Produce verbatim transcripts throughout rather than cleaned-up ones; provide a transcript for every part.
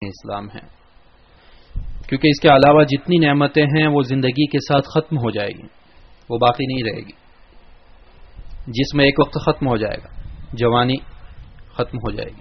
اسلام ہے، کیونکہ اس کے علاوہ جتنی نعمتیں ہیں وہ زندگی کے ساتھ ختم ہو جائے گی، وہ باقی نہیں رہے گی. جسم ایک وقت ختم ہو جائے گا، جوانی ختم ہو جائے گی.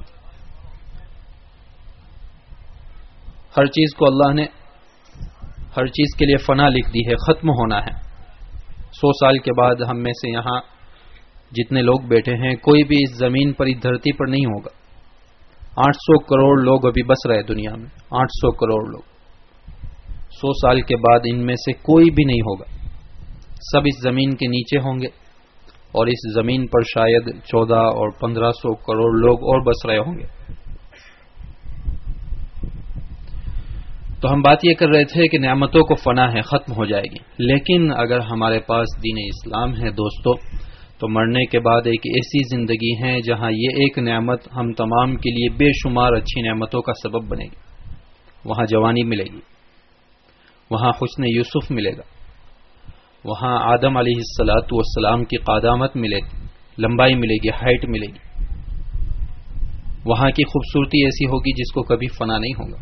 ہر چیز کو اللہ نے ہر چیز کے لیے فنا لکھ دی ہے، ختم ہونا ہے. سو سال کے بعد ہم میں سے یہاں جتنے لوگ بیٹھے ہیں کوئی بھی اس زمین پر اس دھرتی پر نہیں ہوگا. آٹھ سو کروڑ لوگ ابھی بس رہے دنیا میں، آٹھ سو کروڑ لوگ. سو سال کے بعد ان میں سے کوئی بھی نہیں ہوگا، سب اس زمین کے نیچے ہوں گے، اور اس زمین پر شاید چودہ اور پندرہ سو کروڑ لوگ اور بس رہے ہوں گے. تو ہم بات یہ کر رہے تھے کہ نعمتوں کو فنا ہے، ختم ہو جائے گی. لیکن اگر ہمارے پاس دین اسلام ہے دوستو، تو مرنے کے بعد ایک ایسی زندگی ہے جہاں یہ ایک نعمت ہم تمام کے لیے بے شمار اچھی نعمتوں کا سبب بنے گی. وہاں جوانی ملے گی، وہاں حسن یوسف ملے گا، وہاں آدم علیہ الصلاۃ والسلام کی قدامت ملے گی، لمبائی ملے گی، ہائٹ ملے گی. وہاں کی خوبصورتی ایسی ہوگی جس کو کبھی فنا نہیں ہوگا.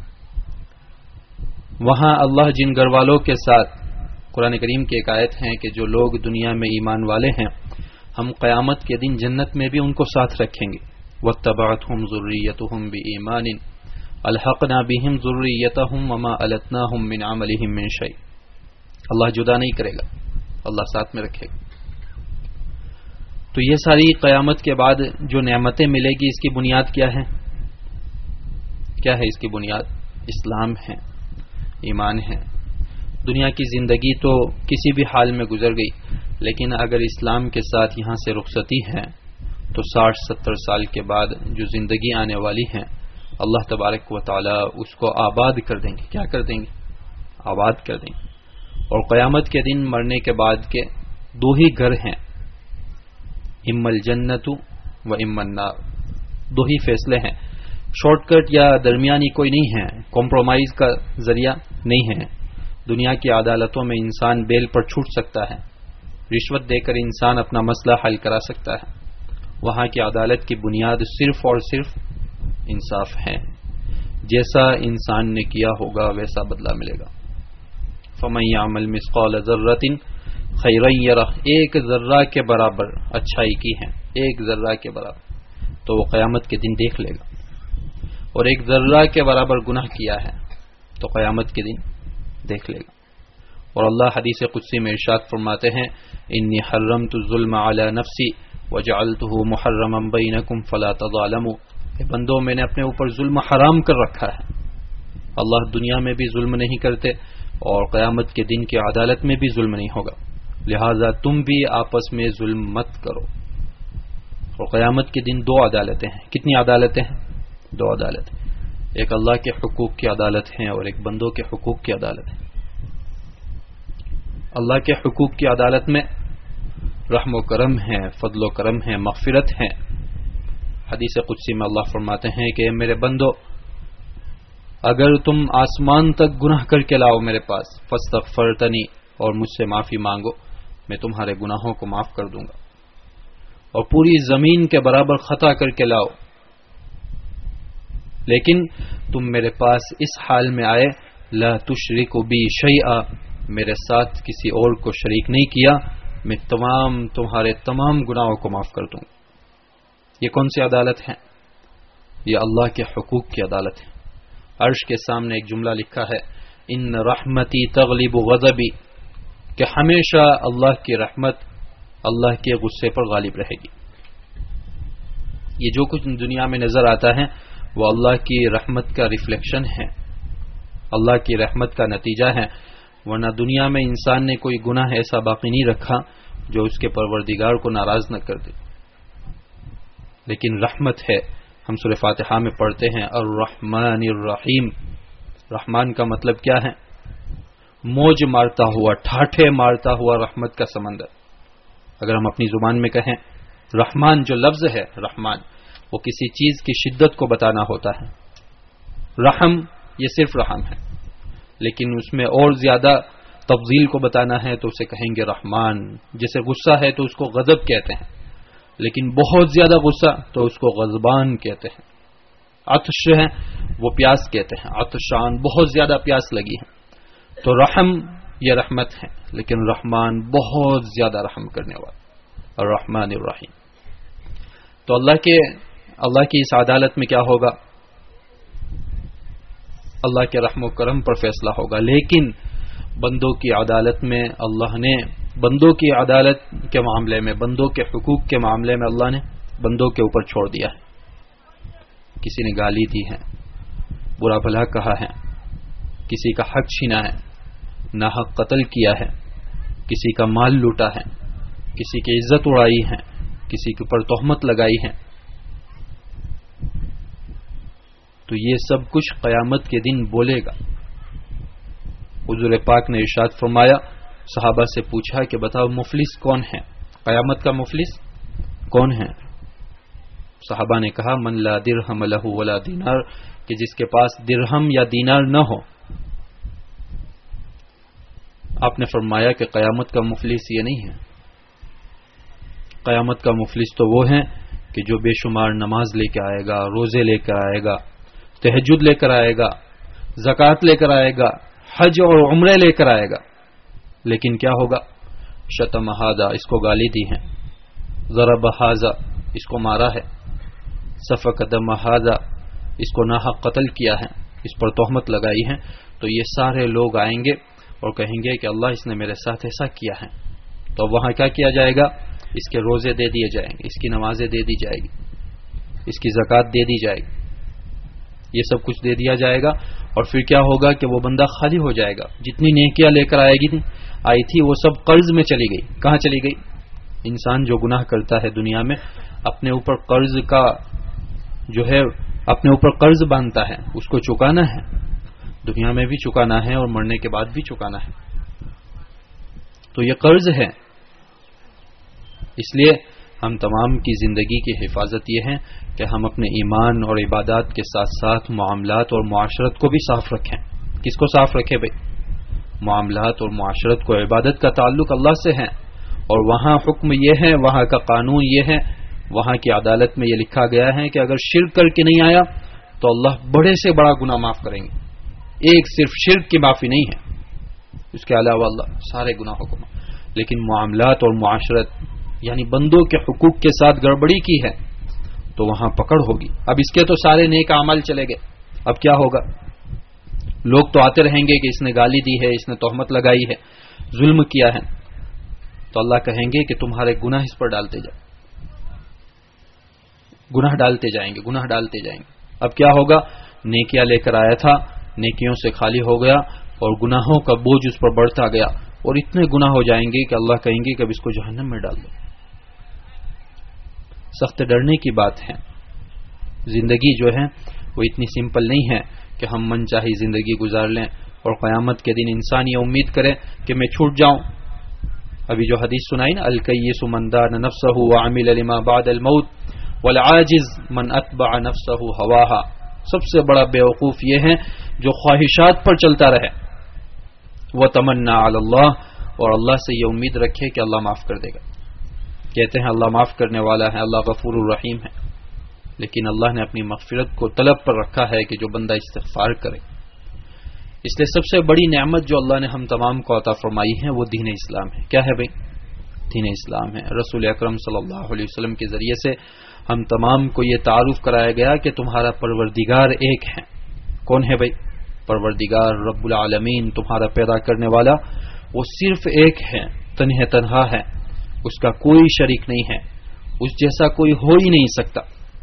وہاں اللہ جن گھر والوں کے ساتھ، قرآن کریم کی ایک آیت ہے کہ جو لوگ دنیا میں ایمان والے ہیں ہم قیامت کے دن جنت میں بھی ان کو ساتھ رکھیں گے. وَاتَّبَعَتْهُمْ ذُرِّيَّتُهُمْ بِإِيمَانٍ أَلْحَقْنَا بِهِمْ ذُرِّيَّتَهُمْ وَمَا أَلَتْنَاهُمْ مِنْ عَمَلِهِمْ مِنْ شَيْءٍ. اللہ جدا نہیں کرے گا، اللہ ساتھ میں رکھے گا. تو یہ ساری قیامت کے بعد جو نعمتیں ملے گی، اس کی بنیاد کیا ہے؟ کیا ہے اس کی بنیاد؟ اسلام ہے، ایمان ہے. دنیا کی زندگی تو کسی بھی حال میں گزر گئی، لیکن اگر اسلام کے ساتھ یہاں سے رخصتی ہے تو ساٹھ ستر سال کے بعد جو زندگی آنے والی ہے اللہ تبارک و تعالی اس کو آباد کر دیں گے. کیا کر دیں گے؟ آباد کر دیں گے. اور قیامت کے دن مرنے کے بعد کے دو ہی گھر ہیں، اما الجنت و اما النار. دو ہی فیصلے ہیں، شارٹ کٹ یا درمیانی کوئی نہیں ہے، کمپرومائز کا ذریعہ نہیں ہے. دنیا کی عدالتوں میں انسان بیل پر چھوٹ سکتا ہے، رشوت دے کر انسان اپنا مسئلہ حل کرا سکتا ہے. وہاں کی عدالت کی بنیاد صرف اور صرف انصاف ہے. جیسا انسان نے کیا ہوگا ویسا بدلہ ملے گا. فَمَن يَعْمَلْ مِثْقَالَ ذَرَّةٍ خَيْرًا يَرَهُ. ایک ذرہ کے برابر اچھائی کی ہے، ایک ذرہ کے برابر، تو وہ قیامت کے دن دیکھ لے گا. اور ایک ذرہ کے برابر گناہ کیا ہے تو قیامت کے دن دیکھ لے گا. اور اللہ حدیث قدسی میں ارشاد فرماتے ہیں انی حرمت الظلم علی نفسی وجعلته محرما بینکم فلا تظالموا. اے بندو، میں نے اپنے اوپر ظلم حرام کر رکھا ہے. اللہ دنیا میں بھی ظلم نہیں کرتے اور قیامت کے دن کی عدالت میں بھی ظلم نہیں ہوگا، لہذا تم بھی آپس میں ظلم مت کرو. اور قیامت کے دن دو عدالتیں ہیں. کتنی عدالتیں ہیں؟ دو عدالتیں. ایک اللہ کے حقوق کی عدالت ہے اور ایک بندوں کے حقوق کی عدالت ہے. اللہ کے حقوق کی عدالت میں رحم و کرم ہے، فضل و کرم ہے، مغفرت ہے. حدیث قدسی میں اللہ فرماتے ہیں کہ میرے بندو، اگر تم آسمان تک گناہ کر کے لاؤ میرے پاس، فاستغفرتنی، اور مجھ سے معافی مانگو، میں تمہارے گناہوں کو معاف کر دوں گا. اور پوری زمین کے برابر خطا کر کے لاؤ، لیکن تم میرے پاس اس حال میں آئے لا تشرک بی شیئا، میرے ساتھ کسی اور کو شریک نہیں کیا، میں تمام تمہارے تمام گناہوں کو معاف کر دوں. یہ کون سی عدالت ہے؟ یہ اللہ کے حقوق کی عدالت ہے. عرش کے سامنے ایک جملہ لکھا ہے ان رحمتی تغلب غضبی، کہ ہمیشہ اللہ کی رحمت اللہ کے غصے پر غالب رہے گی. یہ جو کچھ دنیا میں نظر آتا ہے وہ اللہ کی رحمت کا ریفلیکشن ہے، اللہ کی رحمت کا نتیجہ ہے. ورنہ دنیا میں انسان نے کوئی گناہ ایسا باقی نہیں رکھا جو اس کے پروردگار کو ناراض نہ کر دے. لیکن رحمت ہے. ہم سورہ فاتحہ میں پڑھتے ہیں الرحمن الرحیم. رحمان کا مطلب کیا ہے؟ موج مارتا ہوا، ٹھاٹھے مارتا ہوا رحمت کا سمندر. اگر ہم اپنی زبان میں کہیں رحمان، جو لفظ ہے رحمان، وہ کسی چیز کی شدت کو بتانا ہوتا ہے. رحم یہ صرف رحم ہے، لیکن اس میں اور زیادہ تفضیل کو بتانا ہے تو اسے کہیں گے رحمان. جیسے غصہ ہے تو اس کو غضب کہتے ہیں، لیکن بہت زیادہ غصہ تو اس کو غضبان کہتے ہیں. عطش ہے وہ پیاس کہتے ہیں، عطشان، بہت زیادہ پیاس لگی ہے، تو رحم یہ رحمت ہے، لیکن رحمان بہت زیادہ رحم کرنے والا، الرحمن الرحیم۔ تو اللہ کے اللہ کی اس عدالت میں کیا ہوگا؟ اللہ کے رحم و کرم پر فیصلہ ہوگا، لیکن بندوں کی عدالت میں اللہ نے بندوں کی عدالت کے معاملے میں، بندوں کے حقوق کے معاملے میں اللہ نے بندوں کے اوپر چھوڑ دیا ہے۔ کسی نے گالی دی ہے، برا بھلا کہا ہے، کسی کا حق چھینا ہے، ناحق قتل کیا ہے، کسی کا مال لوٹا ہے، کسی کی عزت اڑائی ہے، کسی کے اوپر تہمت لگائی ہے، تو یہ سب کچھ قیامت کے دن بولے گا۔ حضور پاک نے ارشاد فرمایا، صحابہ سے پوچھا کہ بتاؤ مفلس کون ہے؟ قیامت کا مفلس کون ہے؟ صحابہ نے کہا من لا درہم لہ ولا دینار، کہ جس کے پاس درہم یا دینار نہ ہو۔ آپ نے فرمایا کہ قیامت کا مفلس یہ نہیں ہے، قیامت کا مفلس تو وہ ہے کہ جو بے شمار نماز لے کے آئے گا، روزے لے کر آئے گا، تہجد لے کر آئے گا، زکوٰۃ لے کر آئے گا، حج اور عمرے لے کر آئے گا، لیکن کیا ہوگا؟ شتم ھذا، اس کو گالی دی ہے، ضرب ھذا، اس کو مارا ہے، سفک دم ھذا، اس کو ناحق قتل کیا ہے، اس پر تہمت لگائی ہے، تو یہ سارے لوگ آئیں گے اور کہیں گے کہ اللہ اس نے میرے ساتھ ایسا کیا ہے۔ تو وہاں کیا کیا جائے گا؟ اس کے روزے دے دیے جائیں گے، اس کی نمازیں دے دی جائے گی، اس کی زکوٰۃ دے دی جائے گی، یہ سب کچھ دے دیا جائے گا، اور پھر کیا ہوگا کہ وہ بندہ خالی ہو جائے گا، جتنی نیکیاں لے کر آئے گی آئی تھی وہ سب قرض میں چلی گئی۔ کہاں چلی گئی؟ انسان جو گناہ کرتا ہے دنیا میں، اپنے اوپر قرض کا جو ہے اپنے اوپر قرض باندھتا ہے، اس کو چکانا ہے، دنیا میں بھی چکانا ہے اور مرنے کے بعد بھی چکانا ہے، تو یہ قرض ہے۔ اس لیے ہم تمام کی زندگی کی حفاظت یہ ہے کہ ہم اپنے ایمان اور عبادات کے ساتھ ساتھ معاملات اور معاشرت کو بھی صاف رکھیں۔ کس کو صاف رکھے بھائی؟ معاملات اور معاشرت کو۔ عبادت کا تعلق اللہ سے ہے، اور وہاں حکم یہ ہے، وہاں کا قانون یہ ہے، وہاں کی عدالت میں یہ لکھا گیا ہے کہ اگر شرک کر کے نہیں آیا تو اللہ بڑے سے بڑا گناہ معاف کریں گے۔ ایک صرف شرک کی معافی نہیں ہے، اس کے علاوہ اللہ سارے گناہوں کو معاف۔ لیکن معاملات اور معاشرت یعنی بندوں کے حقوق کے ساتھ گڑبڑی کی ہے تو وہاں پکڑ ہوگی۔ اب اس کے تو سارے نیک اعمال چلے گئے، اب کیا ہوگا؟ لوگ تو آتے رہیں گے کہ اس نے گالی دی ہے، اس نے تہمت لگائی ہے، ظلم کیا ہے، تو اللہ کہیں گے کہ تمہارے گناہ اس پر ڈالتے جائیں، گناہ ڈالتے جائیں گے، گناہ ڈالتے جائیں گے۔ اب کیا ہوگا؟ نیکیاں لے کر آیا تھا، نیکیوں سے خالی ہو گیا اور گناہوں کا بوجھ اس پر بڑھتا گیا، اور اتنے گناہ ہو جائیں گے کہ اللہ کہیں گے کہ اب اس کو جہنم میں ڈال دو۔ سخت ڈرنے کی بات ہے۔ زندگی جو ہے وہ اتنی سمپل نہیں ہے کہ ہم من چاہی زندگی گزار لیں اور قیامت کے دن انسان یہ امید کرے کہ میں چھوٹ جاؤں۔ ابھی جو حدیث سنائی نا، الکیس من دان نفسہ وعمل لما بعد الموت والعاجز من اتبع نفسہ ہواہا، سب سے بڑا بیوقوف یہ ہے جو خواہشات پر چلتا رہے، وتمنا علی اللہ، اور اللہ سے یہ امید رکھے کہ اللہ معاف کر دے گا۔ کہتے ہیں اللہ معاف کرنے والا ہے، اللہ غفور الرحیم ہے، لیکن اللہ نے اپنی مغفرت کو طلب پر رکھا ہے کہ جو بندہ استغفار کرے۔ اس لیے سب سے بڑی نعمت جو اللہ نے ہم تمام کو عطا فرمائی ہے وہ دین اسلام ہے۔ کیا ہے بھائی؟ دین اسلام ہے۔ رسول اکرم صلی اللہ علیہ وسلم کے ذریعے سے ہم تمام کو یہ تعارف کرایا گیا کہ تمہارا پروردگار ایک ہے۔ کون ہے بھائی؟ پروردگار رب العالمین، تمہارا پیدا کرنے والا، وہ صرف ایک ہے، تنہا تنہا ہے، اس کا کوئی شریک نہیں ہے، اس جیسا کوئی ہو ہی نہیں سکتا۔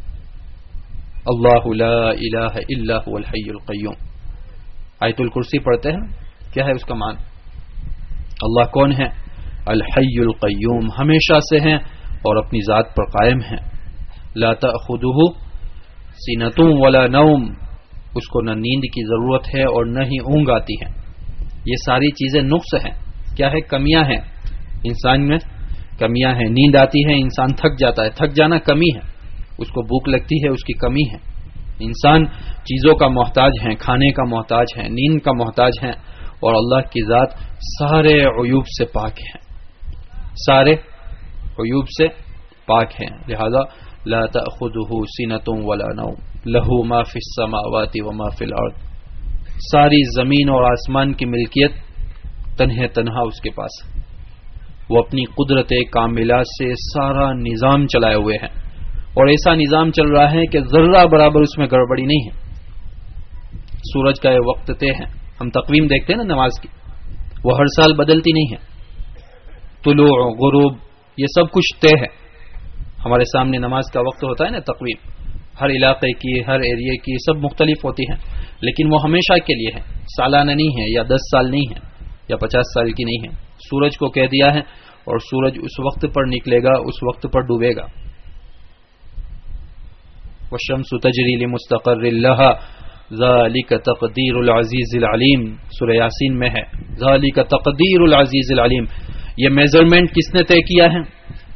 اللہ لا الہ الا هو الحی القیوم۔ آیت الکرسی پڑھتے ہیں، کیا ہے اس کا معنی؟ اللہ کون ہے؟ الحی القیوم، ہمیشہ سے ہیں اور اپنی ذات پر قائم ہیں۔ لا تأخذہ سینۃ ولا نوم، اس کو نہ نیند کی ضرورت ہے اور نہ ہی اونگ آتی ہے۔ یہ ساری چیزیں نقص ہیں، کیا ہے؟ کمیاں ہیں، انسان میں کمیاں ہیں۔ نیند آتی ہے، انسان تھک جاتا ہے، تھک جانا کمی ہے، اس کو بھوک لگتی ہے، اس کی کمی ہے۔ انسان چیزوں کا محتاج ہے، کھانے کا محتاج ہے، نیند کا محتاج ہے، اور اللہ کی ذات سارے عیوب سے پاک ہے، سارے عیوب سے پاک ہے۔ لہذا لا تأخذہ سینۃ ولا نوم۔ لہو ما فی السماوات و ما فی الارض، ساری زمین اور آسمان کی ملکیت تنہے تنہا اس کے پاس، وہ اپنی قدرت کاملہ سے سارا نظام چلائے ہوئے ہیں، اور ایسا نظام چل رہا ہے کہ ذرہ برابر اس میں گڑبڑی نہیں ہے۔ سورج کا یہ وقت طے ہے، ہم تقویم دیکھتے ہیں نا نماز کی، وہ ہر سال بدلتی نہیں ہے، طلوع غروب یہ سب کچھ طے ہے۔ ہمارے سامنے نماز کا وقت ہوتا ہے نا تقویم، ہر علاقے کی ہر ایریے کی سب مختلف ہوتی ہیں، لیکن وہ ہمیشہ کے لیے ہے، سالانہ نہیں ہے، یا دس سال نہیں ہے، یا پچاس سال کی نہیں ہے۔ سورج کو کہہ دیا ہے اور سورج اس وقت پر نکلے گا، اس وقت پر ڈوبے گا۔ والشمس تجری لمستقر لها ذالک تقدیر العزیز العلیم، سورہ یاسین میں ہے ذالک تقدیر العزیز العلیم، یہ میجرمنٹ کس نے طے کیا ہے؟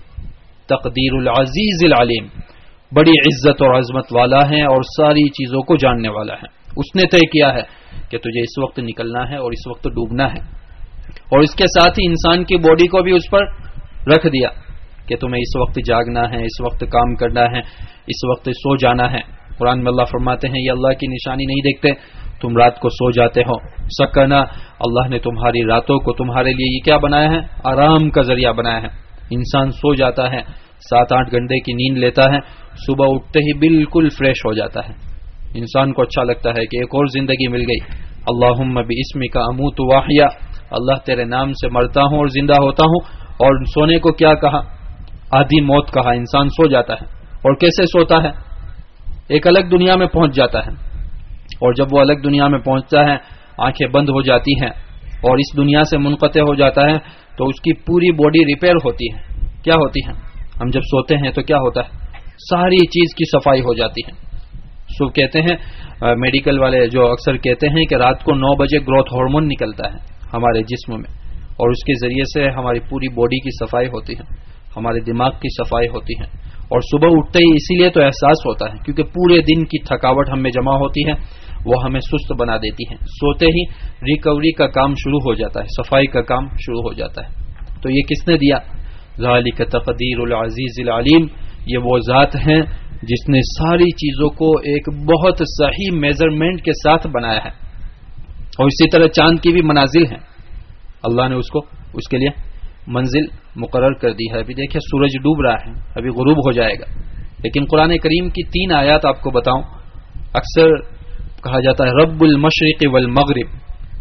تقدیر العزیز العلیم، بڑی عزت اور عظمت والا ہے اور ساری چیزوں کو جاننے والا ہے۔ اس نے طے کیا ہے کہ تجھے اس وقت نکلنا ہے اور اس وقت ڈوبنا ہے، اور اس کے ساتھ ہی انسان کی باڈی کو بھی اس پر رکھ دیا کہ تمہیں اس وقت جاگنا ہے، اس وقت کام کرنا ہے، اس وقت سو جانا ہے۔ قرآن میں اللہ فرماتے ہیں یہ اللہ کی نشانی نہیں دیکھتے تم رات کو سو جاتے ہو؟ سکنا، اللہ نے تمہاری راتوں کو تمہارے لیے یہ کیا بنایا ہے؟ آرام کا ذریعہ بنایا ہے۔ انسان سو جاتا ہے، سات آٹھ گھنٹے کی نیند لیتا ہے، صبح اٹھتے ہی بالکل فریش ہو جاتا ہے، انسان کو اچھا لگتا ہے کہ ایک اور زندگی مل گئی۔ اللہم باسمک اموت واحیا، اللہ تیرے نام سے مرتا ہوں اور زندہ ہوتا ہوں۔ اور سونے کو کیا کہا؟ آدھی موت کہا۔ انسان سو جاتا ہے، اور کیسے سوتا ہے؟ ایک الگ دنیا میں پہنچ جاتا ہے، اور جب وہ الگ دنیا میں پہنچتا ہے آنکھیں بند ہو جاتی ہیں اور اس دنیا سے منقطع ہو جاتا ہے تو اس کی پوری باڈی ریپیئر ہوتی ہے۔ کیا ہوتی ہے؟ ہم جب سوتے ہیں تو کیا ہوتا ہے؟ ساری چیز کی صفائی ہو جاتی ہے۔ سو کہتے ہیں میڈیکل والے جو اکثر کہتے ہیں کہ رات کو نو بجے گروتھ ہارمون نکلتا ہے ہمارے جسم میں، اور اس کے ذریعے سے ہماری پوری باڈی کی صفائی ہوتی ہے، ہمارے دماغ کی صفائی ہوتی ہے، اور صبح اٹھتے ہی اسی لیے تو احساس ہوتا ہے کیونکہ پورے دن کی تھکاوٹ ہم میں جمع ہوتی ہے، وہ ہمیں سست بنا دیتی ہے۔ سوتے ہی ریکوری کا کام شروع ہو جاتا ہے، صفائی کا کام شروع ہو جاتا ہے۔ تو یہ کس نے دیا؟ ذالک تقدیر العزیز العلیم، یہ وہ ذات ہیں جس نے ساری چیزوں کو ایک بہت صحیح میجرمنٹ کے ساتھ بنایا ہے۔ اور اسی طرح چاند کی بھی منازل ہیں، اللہ نے اس کو اس کے لیے منزل مقرر کر دی ہے۔ ابھی دیکھیں سورج ڈوب رہا ہے، ابھی غروب ہو جائے گا، لیکن قرآن کریم کی تین آیات آپ کو بتاؤں۔ اکثر کہا جاتا ہے رب المشرق والمغرب،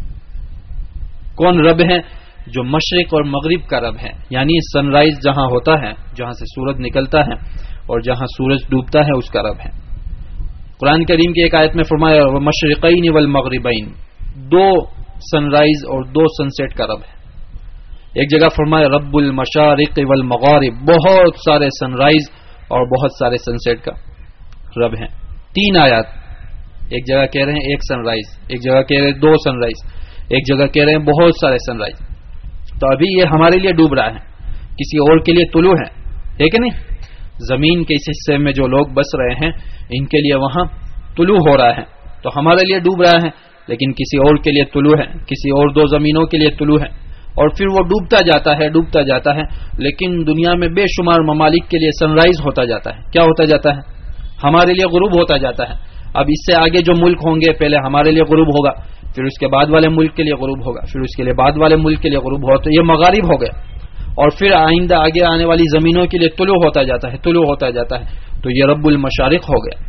کون رب ہے؟ جو مشرق اور مغرب کا رب ہے، یعنی سن رائز جہاں ہوتا ہے، جہاں سے سورج نکلتا ہے اور جہاں سورج ڈوبتا ہے، اس کا رب ہے۔ قرآن کریم کی ایک آیت میں فرمایا مشرقین والمغربین، دو سن رائز اور دو سن سیٹ کا رب ہے۔ ایک جگہ فرمایا رب المشارق والمغارب، بہت سارے سن رائز اور بہت سارے سن سیٹ کا رب ہیں۔ تین آیات، ایک جگہ کہہ رہے ہیں ایک سن رائز، ایک جگہ کہہ رہے ہیں دو سن رائز، ایک جگہ کہہ رہے ہیں بہت سارے سن رائز۔ تو ابھی یہ ہمارے لیے ڈوب رہا ہے، کسی اور کے لیے طلوع ہے، ہے کہ نہیں؟ زمین کے اس حصے میں جو لوگ بس رہے ہیں ان کے لیے وہاں طلوع ہو رہا ہے، تو ہمارے لیے ڈوب رہا ہے، لیکن کسی اور کے لیے طلوع ہے، کسی اور دو زمینوں کے لیے طلوع ہے، اور پھر وہ ڈوبتا جاتا ہے ڈوبتا جاتا ہے لیکن دنیا میں بے شمار ممالک کے لیے سن رائز ہوتا جاتا ہے۔ کیا ہوتا جاتا ہے؟ ہمارے لیے غروب ہوتا جاتا ہے۔ اب اس سے آگے جو ملک ہوں گے، پہلے ہمارے لیے غروب ہوگا، پھر اس کے بعد والے ملک کے لیے غروب ہوگا، پھر اس کے لیے بعد والے ملک کے لیے غروب ہوگا، تو یہ مغارب ہو گیا، اور پھر آئندہ آگے آنے والی زمینوں کے لیے طلوع ہوتا جاتا ہے طلوع ہوتا جاتا ہے تو یہ رب المشارق ہو گیا۔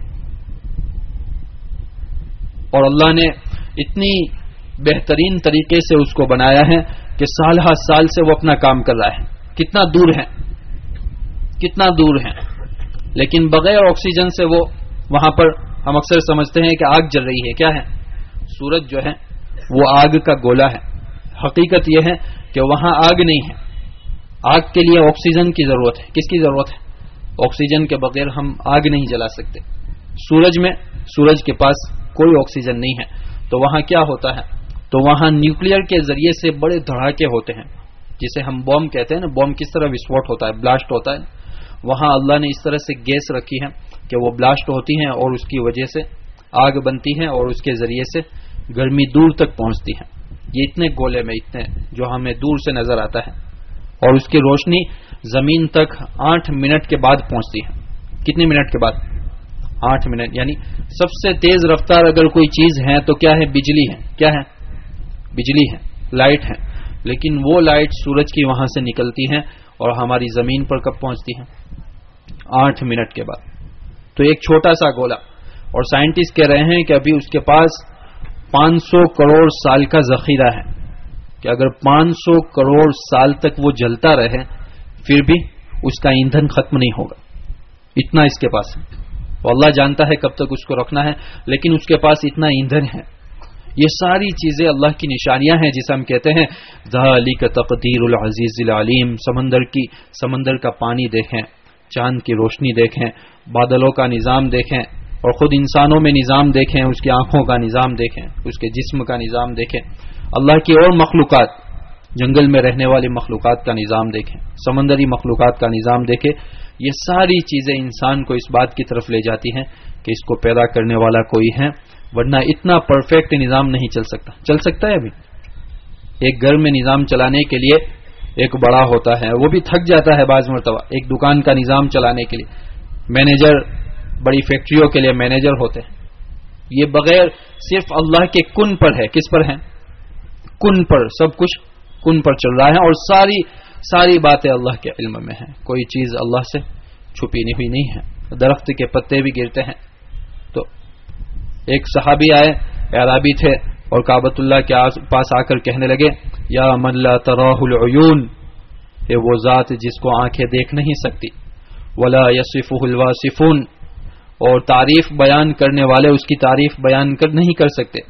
اور اللہ نے اتنی بہترین طریقے سے اس کو بنایا ہے کہ سال ہر سال سے وہ اپنا کام کر رہا ہے۔ کتنا دور ہے، کتنا دور ہے، لیکن بغیر آکسیجن سے وہ وہاں پر، ہم اکثر سمجھتے ہیں کہ آگ جل رہی ہے، کیا ہے؟ سورج جو ہے وہ آگ کا گولا ہے۔ حقیقت یہ ہے کہ وہاں آگ نہیں ہے، آگ کے لیے آکسیجن کی ضرورت ہے۔ کس کی ضرورت ہے؟ آکسیجن کے بغیر ہم آگ نہیں جلا سکتے۔ سورج میں، سورج کے پاس کوئی آکسیجن نہیں ہے، تو وہاں کیا ہوتا ہے؟ تو وہاں نیوکلیئر کے ذریعے سے بڑے دھڑاکے ہوتے ہیں، جسے ہم بوم کہتے ہیں نا، بوم کس طرح وسفوٹ ہوتا ہے، بلاسٹ ہوتا ہے، وہاں اللہ نے اس طرح سے گیس رکھی ہے کہ وہ بلاسٹ ہوتی ہیں اور اس کی وجہ سے آگ بنتی ہے اور اس کے ذریعے سے گرمی دور تک پہنچتی ہے۔ یہ اتنے گولے میں، اتنے جو ہمیں دور سے نظر آتا ہے، اور اس کی روشنی زمین تک آٹھ منٹ کے بعد پہنچتی ہے۔ کتنے منٹ کے بعد؟ آٹھ منٹ یعنی سب سے تیز رفتار اگر کوئی چیز ہے تو کیا ہے؟ بجلی ہے. کیا ہے؟ بجلی ہے، لائٹ ہے. لیکن وہ لائٹ سورج کی وہاں سے نکلتی ہے اور ہماری زمین پر کب پہنچتی ہے؟ آٹھ منٹ کے بعد. تو ایک چھوٹا سا گولا، اور سائنٹسٹ کہہ رہے ہیں کہ ابھی اس کے پاس پانچ سو کروڑ سال کا ذخیرہ ہے کہ اگر پانچ سو کروڑ سال تک وہ جلتا رہے پھر بھی اس کا ایندھن ختم نہیں ہوگا. اتنا اس کے پاس ہے. تو اللہ جانتا ہے کب تک اس کو رکھنا ہے، لیکن اس کے پاس اتنا ایندھن ہے. یہ ساری چیزیں اللہ کی نشانیاں ہیں جسے ہم کہتے ہیں ذالک تقدیر العزیز العلیم. سمندر کی سمندر کا پانی دیکھیں، چاند کی روشنی دیکھیں، بادلوں کا نظام دیکھیں، اور خود انسانوں میں نظام دیکھیں، اس کی آنکھوں کا نظام دیکھیں، اس کے جسم کا نظام دیکھیں، اللہ کی اور مخلوقات، جنگل میں رہنے والی مخلوقات کا نظام دیکھیں، سمندری مخلوقات کا نظام دیکھیں. یہ ساری چیزیں انسان کو اس بات کی طرف لے جاتی ہیں کہ اس کو پیدا کرنے والا کوئی ہے، ورنہ اتنا پرفیکٹ نظام نہیں چل سکتا. چل سکتا ہے ابھی ایک گھر میں نظام چلانے کے لیے ایک بڑا ہوتا ہے، وہ بھی تھک جاتا ہے بعض مرتبہ. ایک دکان کا نظام چلانے کے لیے مینیجر، بڑی فیکٹریوں کے لیے مینیجر ہوتے ہیں. یہ بغیر صرف اللہ کے کن پر ہے. کس پر ہے؟ کن پر. سب کچھ کن پر چل رہا ہے اور ساری ساری باتیں اللہ کے علم میں ہیں. کوئی چیز اللہ سے چھپی ہوئی نہیں ہے. درخت کے پتے بھی گرتے ہیں. تو ایک صحابی آئے، اعرابی تھے، اور کعبۃ اللہ کے پاس آ کر کہنے لگے یا من لا تراہ العیون، یہ وہ ذات جس کو آنکھیں دیکھ نہیں سکتی، ولا یصفہ الواصفون، اور تعریف بیان کرنے والے اس کی تعریف بیان کر نہیں کر سکتے،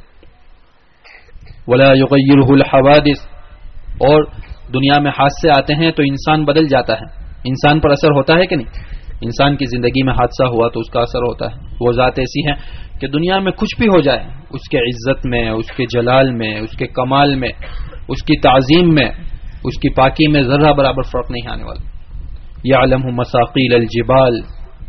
ولا یغیرہ الحوادث، اور دنیا میں حادثے آتے ہیں تو انسان بدل جاتا ہے. انسان پر اثر ہوتا ہے کہ نہیں؟ انسان کی زندگی میں حادثہ ہوا تو اس کا اثر ہوتا ہے. وہ ذات ایسی ہے کہ دنیا میں کچھ بھی ہو جائے، اس کے عزت میں، اس کے جلال میں، اس کے کمال میں، اس کی تعظیم میں، اس کی پاکی میں ذرہ برابر فرق نہیں آنے والا. یعلم مساقیل الجبال،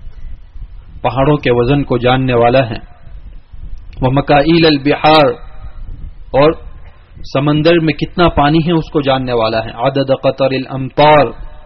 پہاڑوں کے وزن کو جاننے والا ہے. ومکائیل البحار، اور سمندر میں کتنا پانی ہے اس کو جاننے والا ہے. عدد قطر الامطار،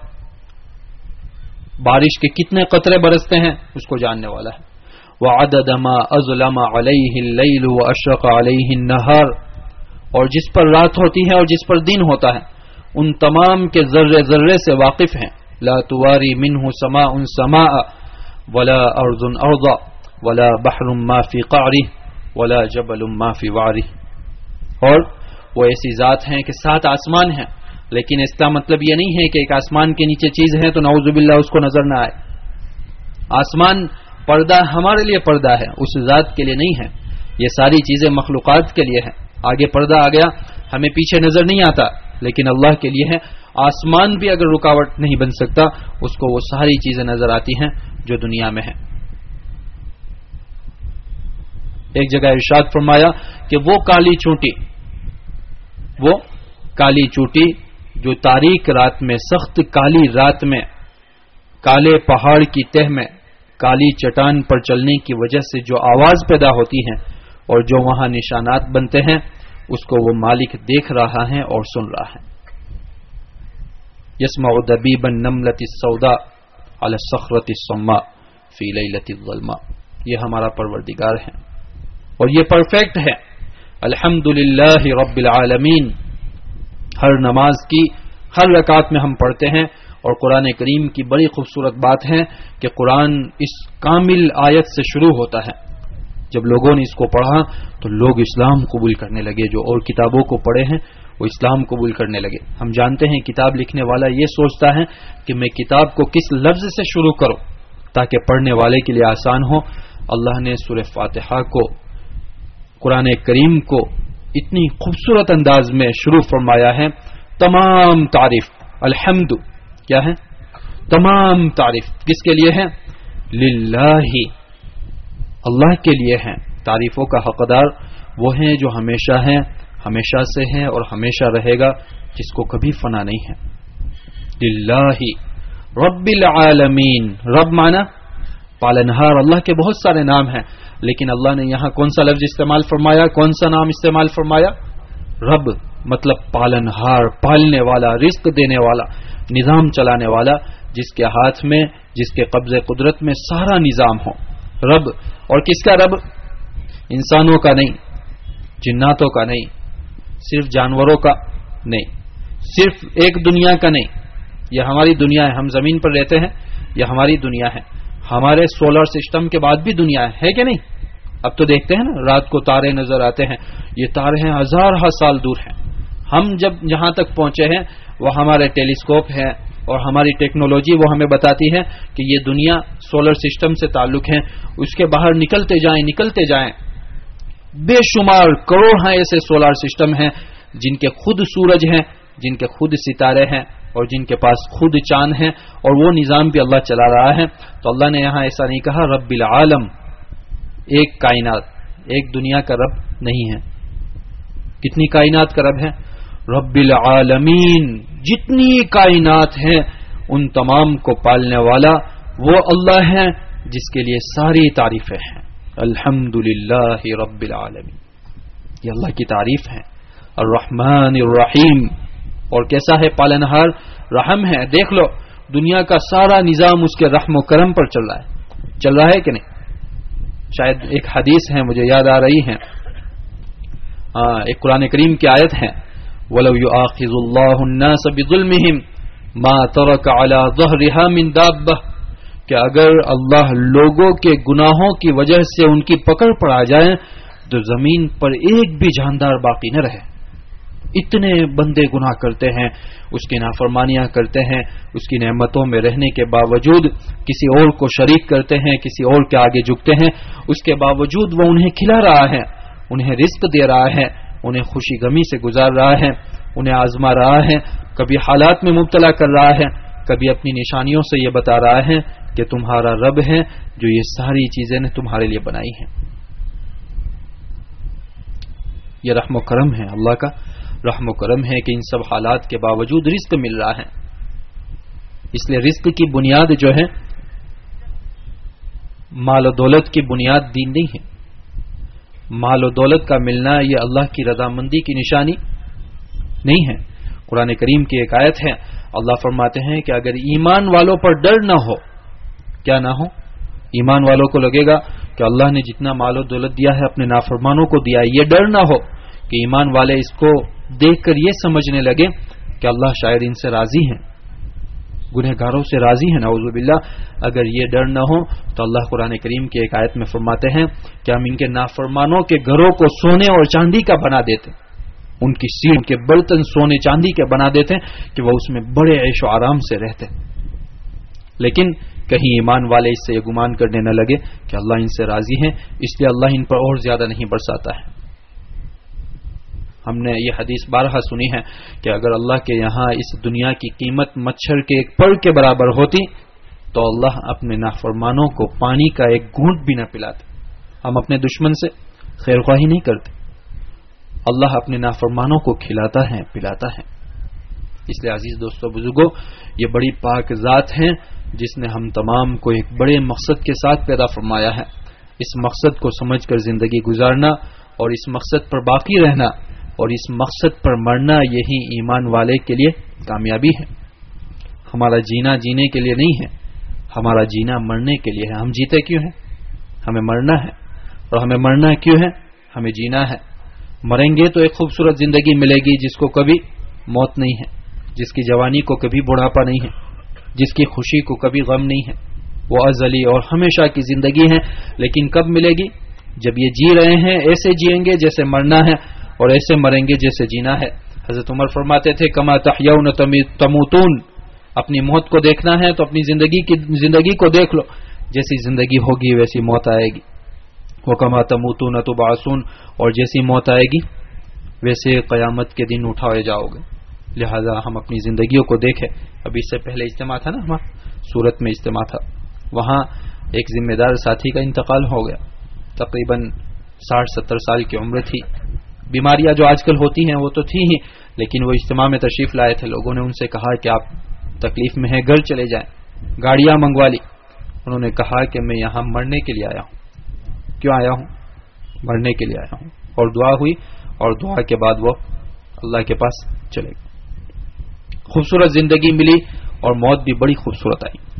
بارش کے کتنے قطرے برستے ہیں اس کو جاننے والا ہے. وعدد ما اظلم علیہ اللیل واشرق علیہ النہار، اور جس پر رات ہوتی ہے اور جس پر دن ہوتا ہے ان تمام کے ذرے ذرے سے واقف ہیں. لا تواری منہ سماء سماء ولا ارض ارضا ولا بحر ما فی قعرہ ولا جبل ما فی وعرہ. اور وہ ایسی ذات ہیں کہ سات آسمان ہیں، لیکن اس کا مطلب یہ نہیں ہے کہ ایک آسمان کے نیچے چیز ہے تو نعوذ باللہ اس کو نظر نہ آئے. آسمان پردہ ہمارے لیے پردہ ہے، اس ذات کے لیے نہیں ہے. یہ ساری چیزیں مخلوقات کے لیے ہیں. آگے پردہ آ گیا، ہمیں پیچھے نظر نہیں آتا، لیکن اللہ کے لیے ہے. آسمان بھی اگر رکاوٹ نہیں بن سکتا، اس کو وہ ساری چیزیں نظر آتی ہیں جو دنیا میں ہیں. ایک جگہ ارشاد فرمایا کہ وہ کالی چونٹی، وہ کالی چونٹی جو تاریک رات میں، سخت کالی رات میں، کالے پہاڑ کی تہ میں، کالی چٹان پر چلنے کی وجہ سے جو آواز پیدا ہوتی ہے اور جو وہاں نشانات بنتے ہیں، اس کو وہ مالک دیکھ رہا ہے اور سن رہا ہے. یسمع دبیب النملۃ السوداء علی الصخرۃ الصماء فی لیلۃ الظلماء. یہ ہمارا پروردگار ہے اور یہ پرفیکٹ ہے. الحمدللہ رب العالمین. ہر نماز کی ہر رکعت میں ہم پڑھتے ہیں، اور قرآن کریم کی بڑی خوبصورت بات ہے کہ قرآن اس کامل آیت سے شروع ہوتا ہے. جب لوگوں نے اس کو پڑھا تو لوگ اسلام قبول کرنے لگے. جو اور کتابوں کو پڑھے ہیں وہ اسلام قبول کرنے لگے. ہم جانتے ہیں کتاب لکھنے والا یہ سوچتا ہے کہ میں کتاب کو کس لفظ سے شروع کروں تاکہ پڑھنے والے کے لیے آسان ہو. اللہ نے سورہ فاتحہ کو، قرآن کریم کو اتنی خوبصورت انداز میں شروع فرمایا ہے. تمام تعریف، الحمد کیا ہے؟ تمام تعریف کس کے لیے ہے؟ للہ، اللہ کے لیے ہیں. تعریفوں کا حقدار وہ ہیں جو ہمیشہ ہیں، ہمیشہ سے ہیں اور ہمیشہ رہے گا، جس کو کبھی فنا نہیں ہے. للہ رب العالمین. رب مانا پالنہار. اللہ کے بہت سارے نام ہیں، لیکن اللہ نے یہاں کون سا لفظ استعمال فرمایا، کون سا نام استعمال فرمایا؟ رب، مطلب پالنہار، پالنے والا، رزق دینے والا، نظام چلانے والا، جس کے ہاتھ میں، جس کے قبضے قدرت میں سارا نظام ہو. رب. اور کس کا رب؟ انسانوں کا نہیں، جناتوں کا نہیں، صرف جانوروں کا نہیں، صرف ایک دنیا کا نہیں. یہ ہماری دنیا ہے، ہم زمین پر رہتے ہیں، یہ ہماری دنیا ہے. ہمارے سولر سسٹم کے بعد بھی دنیا ہے کہ نہیں؟ اب تو دیکھتے ہیں نا، رات کو تارے نظر آتے ہیں، یہ تارے ہیں ہزار ہزار سال دور ہیں. ہم جب جہاں تک پہنچے ہیں وہ ہمارے ٹیلیسکوپ ہے اور ہماری ٹیکنالوجی وہ ہمیں بتاتی ہے کہ یہ دنیا سولر سسٹم سے تعلق ہے. اس کے باہر نکلتے جائیں نکلتے جائیں، بے شمار کروڑ ہیں ایسے سولر سسٹم ہیں جن کے خود سورج ہیں، جن کے خود ستارے ہیں، اور جن کے پاس خود چاند ہیں، اور وہ نظام بھی اللہ چلا رہا ہے. تو اللہ نے یہاں ایسا نہیں کہا رب العالم، ایک کائنات، ایک دنیا کا رب نہیں ہے. کتنی کائنات کا رب ہے؟ رب العالمین. جتنی کائنات ہیں ان تمام کو پالنے والا وہ اللہ ہے جس کے لیے ساری تعریفیں ہیں. الحمدللہ رب العالمین، یہ اللہ کی تعریف ہے. الرحمن الرحیم، اور کیسا ہے پالنہار، رحم ہے. دیکھ لو دنیا کا سارا نظام اس کے رحم و کرم پر چل رہا ہے، چل رہا ہے کہ نہیں؟ شاید ایک حدیث ہے مجھے یاد آ رہی ہے، ایک قرآن کریم کی آیت ہے، وَلَوْ يُؤَاخِذُ اللَّهُ النَّاسَ بِظُلْمِهِمْ مَا تَرَكَ عَلَى ظَهْرِهَا مِنْ دَابَّةٍ، کہ اگر اللہ لوگوں کے گناہوں کی وجہ سے ان کی پکڑ پڑ آ جائے تو زمین پر ایک بھی جاندار باقی نہ رہے. اتنے بندے گناہ کرتے ہیں، اس کی نافرمانیاں کرتے ہیں، اس کی نعمتوں میں رہنے کے باوجود کسی اور کو شریک کرتے ہیں، کسی اور کے آگے جھکتے ہیں. اس کے باوجود وہ انہیں کھلا رہا ہے، انہیں رزق دے رہا ہے، انہیں خوشی غمی سے گزار رہا ہے، انہیں آزما رہا ہے، کبھی حالات میں مبتلا کر رہا ہے، کبھی اپنی نشانیوں سے یہ بتا رہا ہے کہ تمہارا رب ہے جو یہ ساری چیزیں نے تمہارے لیے بنائی ہیں. یہ رحم و کرم ہے، اللہ کا رحم و کرم ہے کہ ان سب حالات کے باوجود رزق مل رہا ہے. اس لیے رزق کی بنیاد جو ہے مال و دولت کی بنیاد دین نہیں ہے. مال و دولت کا ملنا یہ اللہ کی رضامندی کی نشانی نہیں ہے. قرآن کریم کی ایک آیت ہے، اللہ فرماتے ہیں کہ اگر ایمان والوں پر ڈر نہ ہو، کیا نہ ہو؟ ایمان والوں کو لگے گا کہ اللہ نے جتنا مال و دولت دیا ہے اپنے نافرمانوں کو دیا ہے، یہ ڈر نہ ہو کہ ایمان والے اس کو دیکھ کر یہ سمجھنے لگے کہ اللہ شاید ان سے راضی ہیں، گنہگاروں سے راضی ہیں، نعوذ باللہ. اگر یہ ڈر نہ ہو تو اللہ قرآن کریم کی ایک آیت میں فرماتے ہیں کہ ہم ان کے نافرمانوں کے گھروں کو سونے اور چاندی کا بنا دیتے، ان کی سیڑھ کے برتن سونے چاندی کے بنا دیتے کہ وہ اس میں بڑے عیش و آرام سے رہتے. لیکن کہیں ایمان والے اس سے یہ گمان کرنے نہ لگے کہ اللہ ان سے راضی ہیں، اس لیے اللہ ان پر اور زیادہ نہیں برساتا ہے. ہم نے یہ حدیث بارہا سنی ہے کہ اگر اللہ کے یہاں اس دنیا کی قیمت مچھر کے ایک پر کے برابر ہوتی تو اللہ اپنے نافرمانوں کو پانی کا ایک گھونٹ بھی نہ پلاتے. ہم اپنے دشمن سے خیر خواہی نہیں کرتے، اللہ اپنے نافرمانوں کو کھلاتا ہے، پلاتا ہے. اس لیے عزیز دوستو بزرگوں، یہ بڑی پاک ذات ہے جس نے ہم تمام کو ایک بڑے مقصد کے ساتھ پیدا فرمایا ہے. اس مقصد کو سمجھ کر زندگی گزارنا اور اس مقصد پر باقی رہنا اور اس مقصد پر مرنا، یہی ایمان والے کے لیے کامیابی ہے. ہمارا جینا جینے کے لیے نہیں ہے، ہمارا جینا مرنے کے لیے ہے. ہم جیتے کیوں ہیں؟ ہمیں مرنا ہے. اور ہمیں مرنا کیوں ہے؟ ہمیں جینا ہے. مریں گے تو ایک خوبصورت زندگی ملے گی جس کو کبھی موت نہیں ہے، جس کی جوانی کو کبھی بڑھاپا نہیں ہے، جس کی خوشی کو کبھی غم نہیں ہے. وہ ازلی اور ہمیشہ کی زندگی ہے. لیکن کب ملے گی؟ جب یہ جی رہے ہیں ایسے جئیں گے جیسے مرنا ہے، اور ایسے مریں گے جیسے جینا ہے. حضرت عمر فرماتے تھے کما تحیون تموتون، اپنی موت کو دیکھنا ہے تو اپنی زندگی کی زندگی کو دیکھ لو، جیسی زندگی ہوگی ویسی موت آئے گی. وہ کما تموتون تبعثون، اور جیسی موت آئے گی ویسے قیامت کے دن اٹھائے جاؤ گے. لہذا ہم اپنی زندگیوں کو دیکھیں. ابھی اس سے پہلے اجتماع تھا نا، ہمارا سورت میں اجتماع تھا، وہاں ایک ذمہ دار ساتھی کا انتقال ہو گیا. تقریباً ساٹھ ستر سال کی عمر تھی. بیماریاں جو آج کل ہوتی ہیں وہ تو تھی ہی، لیکن وہ اجتماع میں تشریف لائے تھے. لوگوں نے ان سے کہا کہ آپ تکلیف میں ہیں، گھر چلے جائیں. گاڑیاں منگوا لی. انہوں نے کہا کہ میں یہاں مرنے کے لیے آیا ہوں. کیوں آیا ہوں؟ مرنے کے لیے آیا ہوں. اور دعا ہوئی، اور دعا کے بعد وہ اللہ کے پاس چلے گئے. خوبصورت زندگی ملی اور موت بھی بڑی خوبصورت آئی.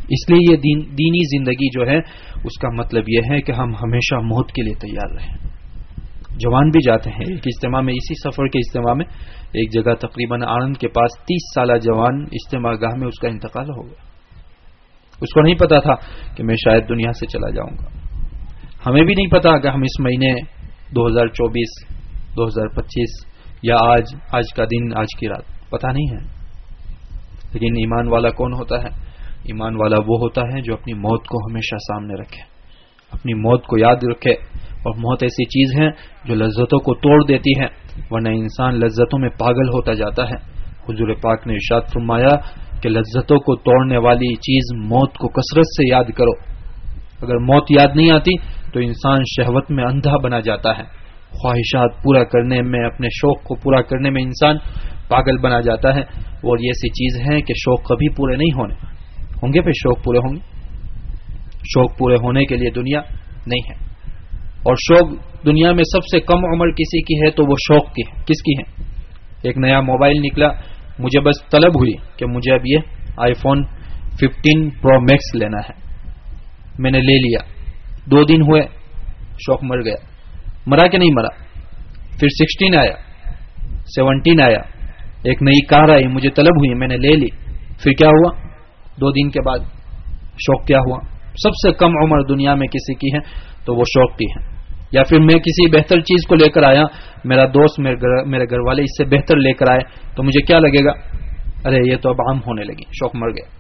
اس لیے یہ دین دینی زندگی جو ہے اس کا مطلب یہ ہے کہ ہم ہمیشہ موت کے لیے تیار رہیں. جوان بھی جاتے ہیں ایک اجتماع میں، اسی سفر کے اجتماع میں ایک جگہ تقریباً آنند کے پاس تیس سالہ جوان اجتماع گاہ میں اس کا انتقال ہو گیا. اس کو نہیں پتا تھا کہ میں شاید دنیا سے چلا جاؤں گا. ہمیں بھی نہیں پتا کہ ہم اس مہینے دو ہزار چوبیس دو ہزار پچیس یا آج آج کا دن آج کی رات پتا نہیں ہے. لیکن ایمان والا کون ہوتا ہے؟ ایمان والا وہ ہوتا ہے جو اپنی موت کو ہمیشہ سامنے رکھے، اپنی موت کو یاد رکھے. اور موت ایسی چیز ہے جو لذتوں کو توڑ دیتی ہے، ورنہ انسان لذتوں میں پاگل ہوتا جاتا ہے. حضور پاک نے ارشاد فرمایا کہ لذتوں کو توڑنے والی چیز موت کو کثرت سے یاد کرو. اگر موت یاد نہیں آتی تو انسان شہوت میں اندھا بنا جاتا ہے، خواہشات پورا کرنے میں، اپنے شوق کو پورا کرنے میں انسان پاگل بنا جاتا ہے. اور یہ ایسی چیز ہے کہ شوق کبھی پورے نہیں ہونے ہوں گے. پھر شوق پورے ہوں گے. شوق پورے ہونے کے لیے دنیا نہیں ہے. اور شوق دنیا میں سب سے کم عمر کسی کی ہے تو وہ شوق کی ہے. کس کی ہے؟ ایک نیا موبائل نکلا، مجھے بس طلب ہوئی کہ مجھے اب یہ iPhone fifteen pro max لینا ہے. میں نے لے لیا، دو دن ہوئے شوق مر گیا. مرا کہ نہیں مرا؟ پھر سکسٹین آیا، سیونٹین آیا، ایک نئی کار آئی، مجھے طلب ہوئی، میں نے لے لی. پھر کیا ہوا؟ دو دن کے بعد شوق کیا ہوا؟ سب سے کم عمر دنیا میں کسی کی ہے تو وہ شوق کی ہے. یا پھر میں کسی بہتر چیز کو لے کر آیا، میرا دوست میرے گھر والے اس سے بہتر لے کر آئے تو مجھے کیا لگے گا؟ ارے یہ تو اب عام ہونے لگی، شوق مر گیا.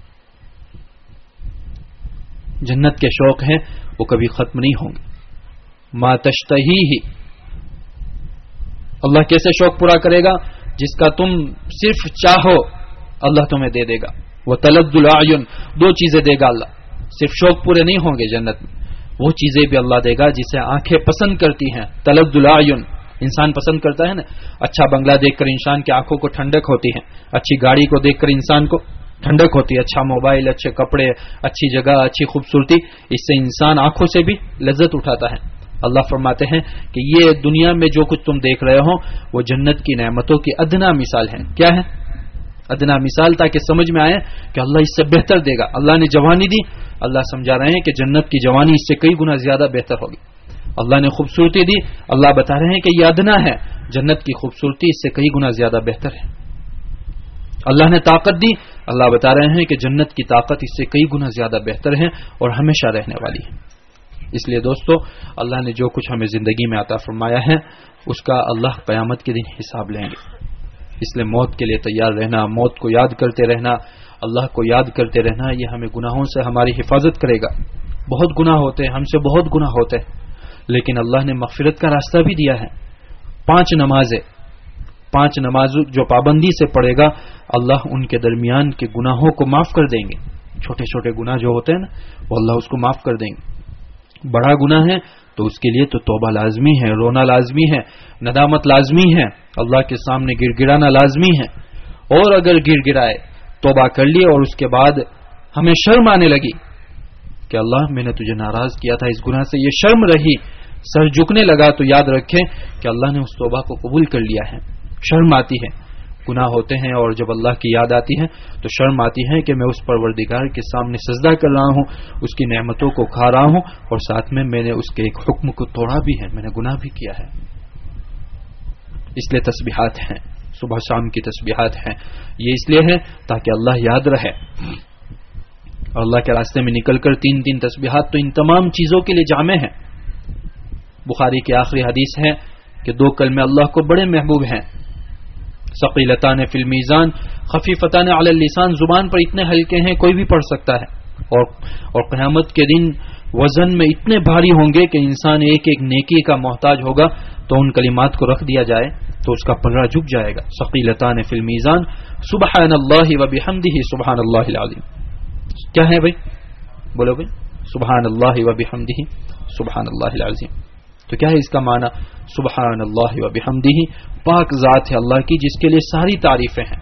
جنت کے شوق ہیں وہ کبھی ختم نہیں ہوں گے. ما تشتہی ہی، اللہ کیسے شوق پورا کرے گا؟ جس کا تم صرف چاہو اللہ تمہیں دے دے گا. وہ تلذ الاعین، دو چیزیں دے گا اللہ. صرف شوق پورے نہیں ہوں گے جنت میں، وہ چیزیں بھی اللہ دے گا جسے آنکھیں پسند کرتی ہیں. تلذ الاعین، انسان پسند کرتا ہے نا. اچھا بنگلہ دیکھ کر انسان کی آنکھوں کو ٹھنڈک ہوتی ہے، اچھی گاڑی کو دیکھ کر انسان کو ٹھنڈک ہوتی ہے، اچھا موبائل، اچھے کپڑے، اچھی جگہ، اچھی خوبصورتی، اس سے انسان آنکھوں سے بھی لذت اٹھاتا ہے. اللہ فرماتے ہیں کہ یہ دنیا میں جو کچھ تم دیکھ رہے ہو وہ جنت کی نعمتوں کی ادنا مثال ہے. کیا ہے ادنا مثال؟ تاکہ سمجھ میں آئے کہ اللہ اس سے بہتر دے گا. اللہ نے جوانی دی، اللہ سمجھا رہے ہیں کہ جنت کی جوانی اس سے کئی گنا زیادہ بہتر ہوگی. اللہ نے خوبصورتی دی، اللہ بتا رہے ہیں کہ یہ ادنا ہے، جنت کی خوبصورتی اس سے کئی گنا زیادہ بہتر ہے. اللہ نے طاقت دی، اللہ بتا رہے ہیں کہ جنت کی طاقت اس سے کئی گنا زیادہ بہتر ہے اور ہمیشہ رہنے والی ہے. اس لیے دوستو، اللہ نے جو کچھ ہمیں زندگی میں عطا فرمایا ہے اس کا اللہ قیامت کے دن حساب لیں گے. اس لیے موت کے لیے تیار رہنا، موت کو یاد کرتے رہنا، اللہ کو یاد کرتے رہنا، یہ ہمیں گناہوں سے ہماری حفاظت کرے گا. بہت گناہ ہوتے ہیں، ہم سے بہت گناہ ہوتے ہیں، لیکن اللہ نے مغفرت کا راستہ بھی دیا ہے. پانچ نمازیں، پانچ نماز جو پابندی سے پڑھے گا اللہ ان کے درمیان کے گناہوں کو معاف کر دیں گے. چھوٹے چھوٹے گناہ جو ہوتے ہیں نا وہ اللہ اس کو معاف کر دیں گے. بڑا گناہ ہے تو اس کے لیے تو توبہ لازمی ہے، رونا لازمی ہے، ندامت لازمی ہے، اللہ کے سامنے گر گرانا لازمی ہے. اور اگر گر گرائے، توبہ کر لی اور اس کے بعد ہمیں شرم آنے لگی کہ اللہ میں نے تجھے ناراض کیا تھا اس گناہ سے، یہ شرم رہی، سر جھکنے لگا، تو یاد رکھیں کہ اللہ نے اس توبہ کو قبول کر لیا ہے. شرم آتی ہے، گناہ ہوتے ہیں اور جب اللہ کی یاد آتی ہے تو شرم آتی ہے کہ میں اس پروردگار کے سامنے سجدہ کر رہا ہوں، اس کی نعمتوں کو کھا رہا ہوں اور ساتھ میں میں نے اس کے ایک حکم کو توڑا بھی ہے، میں نے گناہ بھی کیا ہے. اس لیے تسبیحات ہیں، صبح شام کی تسبیحات ہیں. یہ اس لیے ہے تاکہ اللہ یاد رہے. اور اللہ کے راستے میں نکل کر تین تین تسبیحات تو ان تمام چیزوں کے لیے جامع ہیں. بخاری کی آخری حدیث ہے کہ دو کلمے اللہ کو بڑے محبوب ہیں، ثقیلتان فی المیزان خفیفتان علی اللسان، زبان پر اتنے ہلکے ہیں کوئی بھی پڑھ سکتا ہے، اور اور قیامت کے دن وزن میں اتنے بھاری ہوں گے کہ انسان ایک ایک نیکی کا محتاج ہوگا تو ان کلمات کو رکھ دیا جائے تو اس کا پلڑا جھک جائے گا. ثقیلتان فی المیزان سبحان اللہ و بحمدہ سبحان اللہ العظیم. کیا ہے بھائی؟ بولو بھائی. سبحان اللہ و بحمدہ سبحان اللہ العظیم. تو کیا ہے اس کا معنی؟ سبحان اللہ و بحمدہ، پاک ذات ہے اللہ کی جس کے لیے ساری تعریفیں ہیں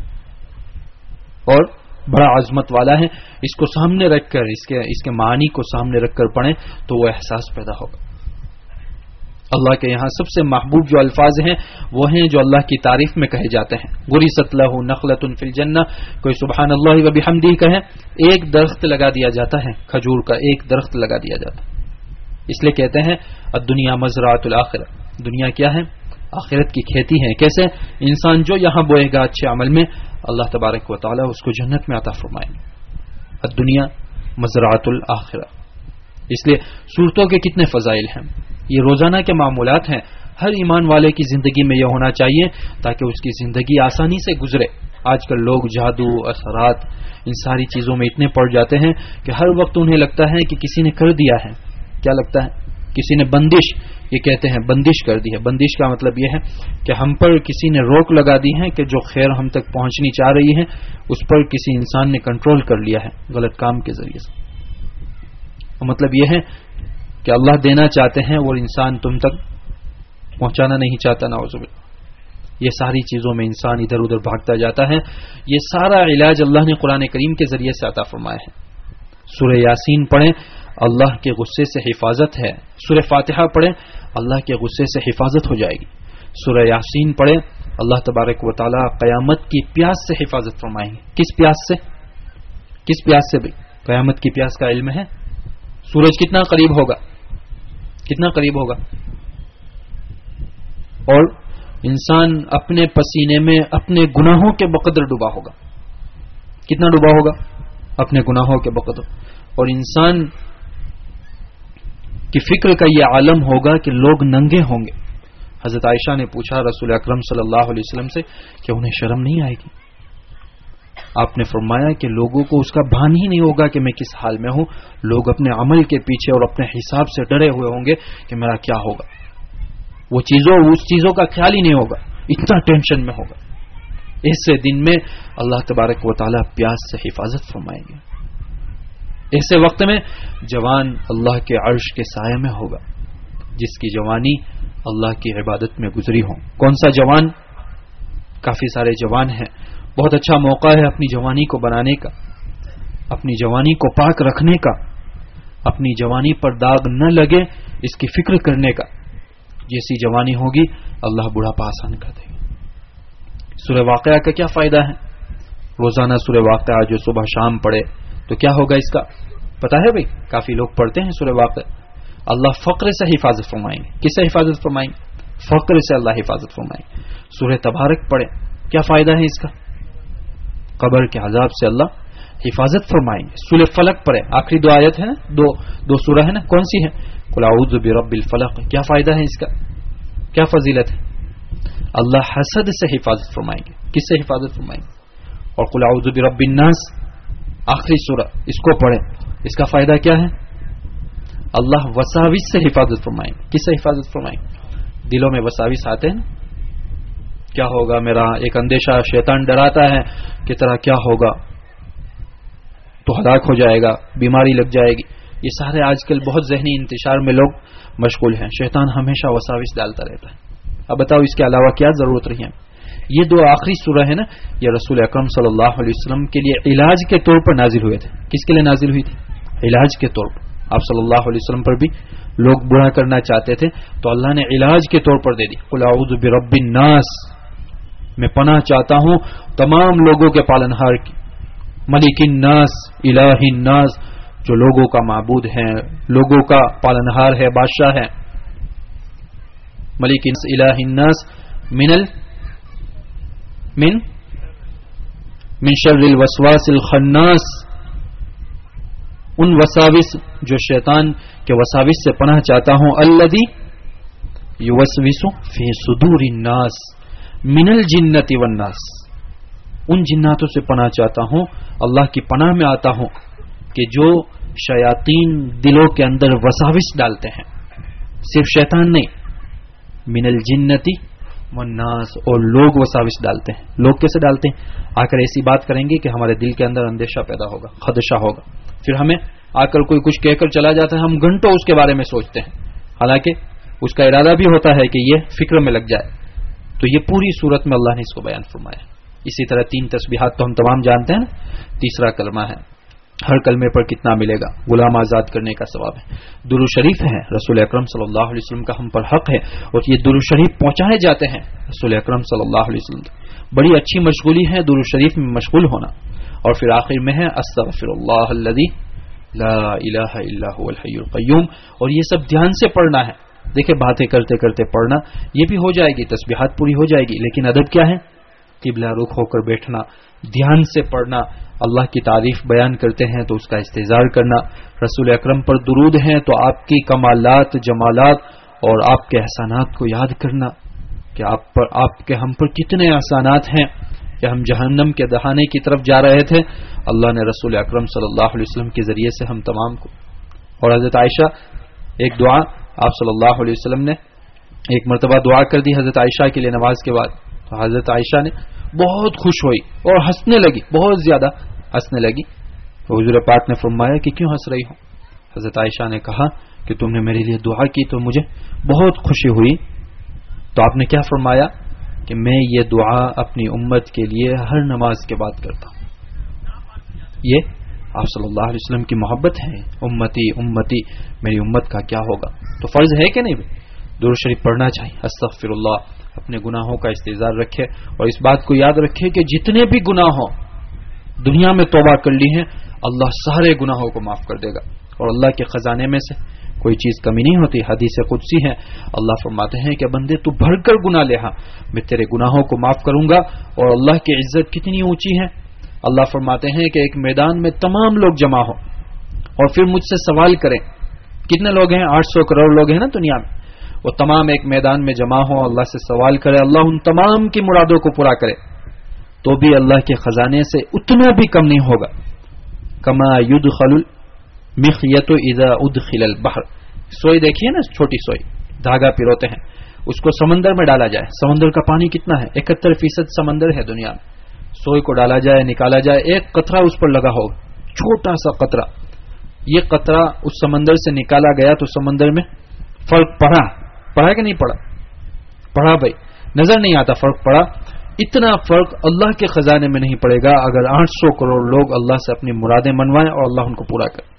اور بڑا عظمت والا ہے. اس کو سامنے رکھ کر، اس کے اس کے معنی کو سامنے رکھ کر پڑھیں تو وہ احساس پیدا ہوگا. اللہ کے یہاں سب سے محبوب جو الفاظ ہیں وہ ہیں جو اللہ کی تعریف میں کہے جاتے ہیں. غرست لہ نخلۃ فی الجنہ، کوئی سبحان اللہ و بحمدہ کہے، ایک درخت لگا دیا جاتا ہے، کھجور کا ایک درخت لگا دیا جاتا ہے. اس لیے کہتے ہیں الدنیا مزرعۃ الآخرہ، دنیا کیا ہے؟ آخرت کی کھیتی ہے. کیسے؟ انسان جو یہاں بوئے گا اچھے عمل میں، اللہ تبارک و تعالی اس کو جنت میں عطا فرمائیں گے. الدنیا مزرعۃ الآخرہ. اس لیے صورتوں کے کتنے فضائل ہیں، یہ روزانہ کے معمولات ہیں. ہر ایمان والے کی زندگی میں یہ ہونا چاہیے تاکہ اس کی زندگی آسانی سے گزرے. آج کل لوگ جادو، اثرات، ان ساری چیزوں میں اتنے پڑ جاتے ہیں کہ ہر وقت انہیں لگتا ہے کہ کسی نے کر دیا ہے. کیا لگتا ہے؟ کسی نے بندش، یہ کہتے ہیں بندش کر دی ہے. بندش کا مطلب یہ ہے کہ ہم پر کسی نے روک لگا دی ہے کہ جو خیر ہم تک پہنچنی چاہ رہی ہے اس پر کسی انسان نے کنٹرول کر لیا ہے غلط کام کے ذریعے سے. مطلب یہ ہے کہ اللہ دینا چاہتے ہیں اور انسان تم تک پہنچانا نہیں چاہتا. نعوذ باللہ. یہ ساری چیزوں میں انسان ادھر ادھر بھاگتا جاتا ہے. یہ سارا علاج اللہ نے قرآن کریم کے ذریعے سے عطا فرمایا ہے. سورہ یاسین پڑھیں، اللہ کے غصے سے حفاظت ہے. سورہ فاتحہ پڑھیں، اللہ کے غصے سے حفاظت ہو جائے گی. سورہ یاسین پڑھیں، اللہ تبارک و تعالی قیامت کی پیاس سے حفاظت فرمائیں گے. کس پیاس سے؟ کس پیاس سے بھائی؟ قیامت کی پیاس کا علم ہے. سورج کتنا قریب ہوگا، کتنا قریب ہوگا، اور انسان اپنے پسینے میں اپنے گناہوں کے بقدر ڈوبا ہوگا. کتنا ڈوبا ہوگا؟ اپنے گناہوں کے بقدر. اور انسان کی فکر کا یہ عالم ہوگا کہ لوگ ننگے ہوں گے. حضرت عائشہ نے پوچھا رسول اکرم صلی اللہ علیہ وسلم سے کہ انہیں شرم نہیں آئے گی؟ آپ نے فرمایا کہ لوگوں کو اس کا بھان ہی نہیں ہوگا کہ میں کس حال میں ہوں. لوگ اپنے عمل کے پیچھے اور اپنے حساب سے ڈرے ہوئے ہوں گے کہ میرا کیا ہوگا. وہ چیزوں اس چیزوں کا خیال ہی نہیں ہوگا، اتنا ٹینشن میں ہوگا. ایسے دن میں اللہ تبارک و تعالی پیاس سے حفاظت فرمائیں گے. ایسے وقت میں جوان اللہ کے عرش کے سائے میں ہوگا، جس کی جوانی اللہ کی عبادت میں گزری ہو. کون سا جوان؟ کافی سارے جوان ہیں. بہت اچھا موقع ہے اپنی جوانی کو بنانے کا، اپنی جوانی کو پاک رکھنے کا، اپنی جوانی پر داغ نہ لگے اس کی فکر کرنے کا. جیسی جوانی ہوگی اللہ بڑھاپا آسان کر دے گا. سورہ واقعہ کا کیا فائدہ ہے؟ روزانہ سورہ واقعہ جو صبح شام پڑھے تو کیا ہوگا اس کا پتا ہے بھائی؟ کافی لوگ پڑھتے ہیں سورہ واقعہ. اللہ فقر سے حفاظت فرمائیں گے. کس سے حفاظت فرمائیں گے؟ فقر سے اللہ حفاظت فرمائیں گے. سورہ تبارک پڑھے، کیا فائدہ ہے اس کا؟ قبر کے عذاب سے اللہ حفاظت فرمائیں گے. سورہ فلق پڑھے، آخری دو آیت ہے نا، دو دو سورہ ہے نا، کون سی ہے؟ قل اعوذ برب الفلق. کیا فائدہ ہے اس کا؟ کیا فضیلت ہے؟ اللہ حسد سے حفاظت فرمائیں گے. کس سے حفاظت فرمائیں گے؟ اور قل اعوذ برب الناس آخری سورہ، اس کو پڑھیں. اس کا فائدہ کیا ہے؟ اللہ وساوس سے حفاظت فرمائیں گے. کس سے حفاظت فرمائیں گے؟ دلوں میں وساوس آتے ہیں نا، کیا ہوگا میرا، ایک اندیشہ شیطان ڈراتا ہے کہ طرح کیا ہوگا، تو ہلاک ہو جائے گا، بیماری لگ جائے گی. یہ سارے آج کل بہت ذہنی انتشار میں لوگ مشغول ہیں. شیطان ہمیشہ وساوس ڈالتا رہتا ہے. اب بتاؤ اس کے علاوہ کیا ضرورت رہی ہے؟ یہ دو آخری سورہ ہے نا، یہ رسول اکرم صلی اللہ علیہ وسلم کے لیے علاج کے طور پر نازل ہوئے تھے. کس کے لیے نازل ہوئی تھی؟ علاج کے طور پر. آپ صلی اللہ علیہ وسلم پر بھی لوگ برا کرنا چاہتے تھے تو اللہ نے علاج کے طور پر دے دی. قل اعوذ برب الناس، میں پناہ چاہتا ہوں تمام لوگوں کے پالنہار کی. ملک الناس، الہ الناس، جو لوگوں کا معبود ہے، لوگوں کا پالنہار ہے، بادشاہ ہے. ملک الہ الناس من ال من من شر الوسواس الخناس، ان وساوس جو شیطان کے وساوس سے پناہ چاہتا ہوں. الذی یوسوس فی صدور الناس من الجنۃ والناس، ان جناتوں سے پناہ چاہتا ہوں، اللہ کی پناہ میں آتا ہوں کہ جو شیاطین دلوں کے اندر وساوس ڈالتے ہیں. صرف شیطان نہیں، من الجنۃ والناس، اور لوگ وساوس ڈالتے ہیں. لوگ کیسے ڈالتے ہیں؟ آ کر ایسی بات کریں گے کہ ہمارے دل کے اندر اندیشہ پیدا ہوگا، خدشہ ہوگا. پھر ہمیں آ کر کوئی کچھ کہہ کر چلا جاتا ہے، ہم گھنٹوں اس کے بارے میں سوچتے ہیں، حالانکہ اس کا ارادہ بھی ہوتا ہے کہ یہ فکر میں لگ جائے. تو یہ پوری صورت میں اللہ نے اس کو بیان فرمایا. اسی طرح تین تسبیحات تو ہم تمام جانتے ہیں نا. تیسرا کلمہ ہے ہر کلمے پر کتنا ملے گا؟ غلام آزاد کرنے کا ثواب ہے. درود شریف ہے رسول اکرم صلی اللہ علیہ وسلم کا ہم پر حق ہے، اور یہ درود شریف پہنچائے جاتے ہیں رسول اکرم صلی اللہ علیہ وسلم. بڑی اچھی مشغولی ہے درود شریف میں مشغول ہونا. اور پھر آخر میں ہے استغفر اللہ الذی لا الہ الا هو الحی القیوم، اور یہ سب دھیان سے پڑھنا ہے. دیکھیں باتیں کرتے کرتے پڑھنا یہ بھی ہو جائے گی، تسبیحات پوری ہو جائے گی، لیکن ادب کیا ہے؟ قبلہ رخ ہو کر بیٹھنا، دھیان سے پڑھنا. اللہ کی تعریف بیان کرتے ہیں تو اس کا استحضار کرنا. رسول اکرم پر درود ہیں تو آپ کی کمالات، جمالات اور آپ کے احسانات کو یاد کرنا کہ آپ پر آپ کے ہم پر کتنے احسانات ہیں کہ ہم جہنم کے دہانے کی طرف جا رہے تھے، اللہ نے رسول اکرم صلی اللہ علیہ وسلم کے ذریعے سے ہم تمام کو. اور حضرت عائشہ ایک دعا آپ صلی اللہ علیہ وسلم نے ایک مرتبہ دعا کر دی حضرت عائشہ کے لیے نماز کے بعد، تو حضرت عائشہ نے بہت خوش ہوئی اور ہنسنے لگی، بہت زیادہ ہنسنے لگی. تو حضور پاک نے فرمایا کہ کیوں ہنس رہی ہو؟ حضرت عائشہ نے کہا کہ تم نے میرے لیے دعا کی تو مجھے بہت خوشی ہوئی. تو آپ نے کیا فرمایا کہ میں یہ دعا اپنی امت کے لیے ہر نماز کے بعد کرتا ہوں. یہ آپ صلی اللہ علیہ وسلم کی محبت ہے. امتی امتی میری امت کا کیا ہوگا؟ تو فرض ہے کہ نہیں؟ درود شریف پڑھنا چاہیے. استغفر اللہ، اپنے گناہوں کا استحضار رکھے اور اس بات کو یاد رکھے کہ جتنے بھی گناہ ہوں دنیا میں توبہ کر لی ہیں اللہ سارے گناہوں کو معاف کر دے گا، اور اللہ کے خزانے میں سے کوئی چیز کمی نہیں ہوتی. حدیث قدسی ہے، اللہ فرماتے ہیں کہ بندے تو بھر کر گناہ لے، ہاں میں تیرے گناہوں کو معاف کروں گا. اور اللہ کی عزت کتنی اونچی ہے. اللہ فرماتے ہیں کہ ایک میدان میں تمام لوگ جمع ہوں اور پھر مجھ سے سوال کریں. کتنے لوگ ہیں؟ آٹھ سو کروڑ لوگ ہیں نا دنیا میں. وہ تمام ایک میدان میں جمع ہوں، اللہ سے سوال کرے، اللہ ان تمام کی مرادوں کو پورا کرے، تو بھی اللہ کے خزانے سے اتنا بھی کم نہیں ہوگا. کما یدخل المخیط اذا ادخل البحر، سوئی دیکھیے نا، چھوٹی سوئی، دھاگا پیروتے ہیں، اس کو سمندر میں ڈالا جائے. سمندر کا پانی کتنا ہے؟ اکہتر فیصد سمندر ہے دنیا میں. سوئی کو ڈالا جائے، نکالا جائے، ایک قطرہ اس پر لگا ہوگا، چھوٹا سا قطرہ. یہ قطرہ اس سمندر سے نکالا گیا تو سمندر میں فرق پڑا پڑا کہ نہیں پڑا؟ پڑا بھائی، نظر نہیں آتا فرق پڑا. اتنا فرق اللہ کے خزانے میں نہیں پڑے گا اگر آٹھ سو کروڑ لوگ اللہ سے اپنی مرادیں منوائیں اور اللہ ان کو پورا کرے.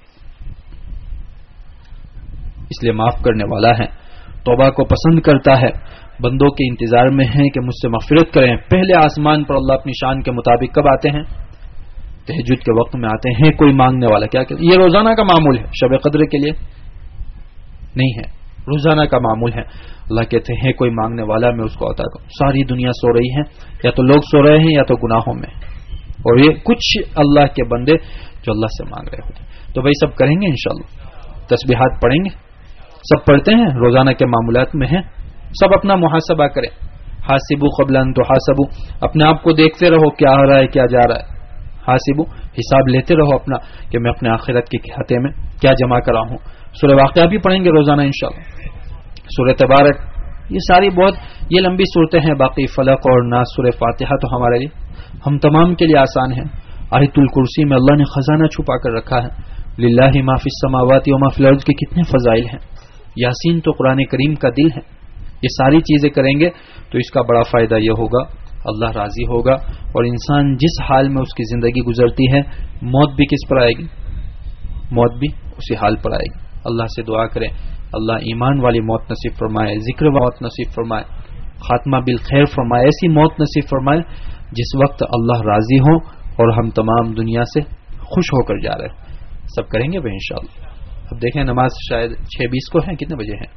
اس لیے معاف کرنے والا ہے، توبہ کو پسند کرتا ہے. بندوں کے انتظار میں ہیں کہ مجھ سے مغفرت کریں. پہلے آسمان پر اللہ اپنی شان کے مطابق کب آتے ہیں؟ تہجد کے وقت میں آتے ہیں. کوئی مانگنے والا کیا کہ یہ روزانہ کا معمول ہے، شب قدر کے لیے نہیں ہے، روزانہ کا معمول ہے. اللہ کہتے ہیں کوئی مانگنے والا میں اس کو عطا کروں. ساری دنیا سو رہی ہے، یا تو لوگ سو رہے ہیں یا تو گناہوں میں، اور یہ کچھ اللہ کے بندے جو اللہ سے مانگ رہے ہوتے. تو بھائی سب کریں گے انشاءاللہ، تسبیحات پڑھیں گے، سب پڑھتے ہیں، روزانہ کے معمولات میں ہیں. سب اپنا محاسبہ کریں. حاسبو قبل ان تحاسبو، اپنے آپ کو دیکھتے رہو کیا آ رہا ہے کیا جا رہا ہے. حاسبو، حساب لیتے رہو اپنا کہ میں اپنے آخرت کے کھاتے میں کیا جمع کرا ہوں. سورہ واقعہ بھی پڑھیں گے روزانہ انشاءاللہ، سورہ تبارک، یہ ساری بہت یہ لمبی صورتیں ہیں. باقی فلق اور ناس، سورہ فاتحہ تو ہمارے لیے ہم تمام کے لیے آسان ہے. آیت الکرسی میں اللہ نے خزانہ چھپا کر رکھا ہے. للہ ما فی السماوات و ما فی الارض کے کتنے فضائل ہیں. یاسین تو قرآن کریم کا دل ہے. یہ ساری چیزیں کریں گے تو اس کا بڑا فائدہ یہ ہوگا اللہ راضی ہوگا. اور انسان جس حال میں اس کی زندگی گزرتی ہے، موت بھی کس پر آئے گی؟ موت بھی اسی حال پر آئے گی. اللہ سے دعا کریں اللہ ایمان والی موت نصیب فرمائے، ذکر والی موت نصیب فرمائے، خاتمہ بالخیر فرمائے. ایسی موت نصیب فرمائے جس وقت اللہ راضی ہو اور ہم تمام دنیا سے خوش ہو کر جا رہے ہیں. سب کریں گے بھائی انشاءاللہ. اب دیکھیں نماز شاید چھ بیس کو ہے، کتنے بجے ہیں؟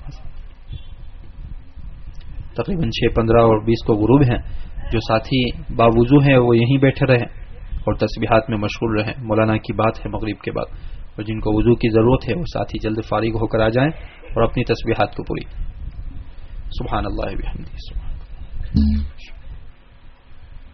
تقریباً چھ پندرہ اور بیس کو غروب ہیں. جو ساتھی باوضو ہیں وہ یہیں بیٹھے رہیں اور تسبیحات میں مشغول رہیں. مولانا کی بات ہے مغرب کے بعد، اور جن کو وضو کی ضرورت ہے وہ ساتھی جلد فارغ ہو کر آ جائیں اور اپنی تسبیحات کو پوری. سبحان اللہ و بحمدہ.